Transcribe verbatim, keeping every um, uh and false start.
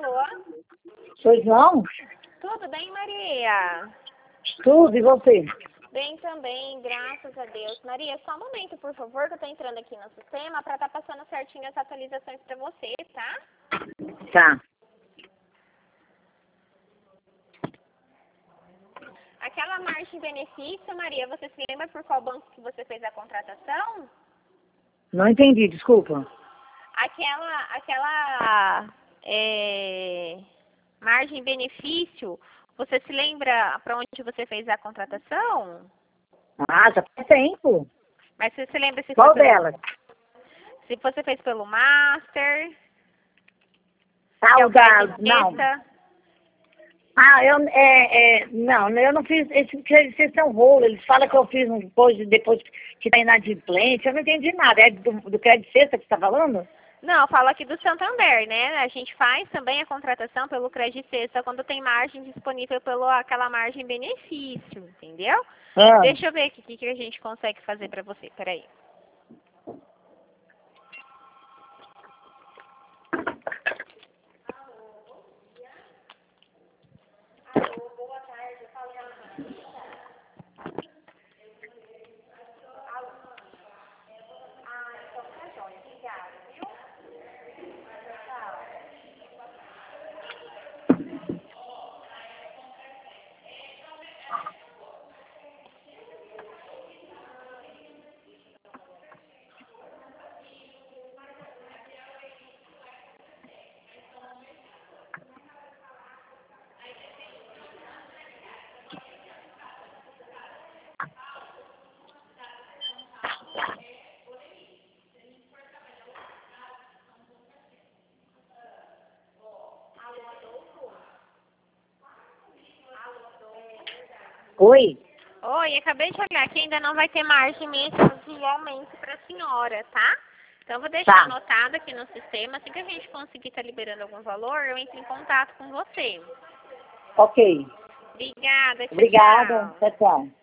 Alô? Pois não? Tudo bem, Maria? Tudo, e você? Bem também, graças a Deus. Maria, só um momento, por favor, que eu tô entrando aqui no sistema para estar tá passando certinho as atualizações para você, tá? Tá. Aquela margem-benefício, Maria, você se lembra por qual banco que você fez a contratação? Não entendi, desculpa. Aquela, aquela é, margem-benefício, você se lembra para onde você fez a contratação? Ah, já faz tempo. Mas você se lembra se Qual foi pelo, delas? se você fez pelo Master, Ah, que é o o da... crédito Não. sexta? Ah, eu... É, é, não, eu não fiz... Esse crédito sexta é um rolo. Eles falam que eu fiz um depois, depois que tá inadimplente. Eu não entendi nada. É do, do crédito sexta que você tá falando? Não, falo aqui do Santander, né? A gente faz também a contratação pelo crédito sexta quando tem margem disponível pela aquela margem benefício, entendeu? Ah. Deixa eu ver aqui o que, que a gente consegue fazer para você. Peraí. Oi? Oi, acabei de olhar que ainda não vai ter margem mesmo de aumento para a senhora, tá? Então, eu vou deixar Tá. anotado aqui no sistema. Assim que a gente conseguir estar liberando algum valor, eu entro em contato com você. Ok. Obrigada, tchau, Obrigada. tchau. Tchau, tchau.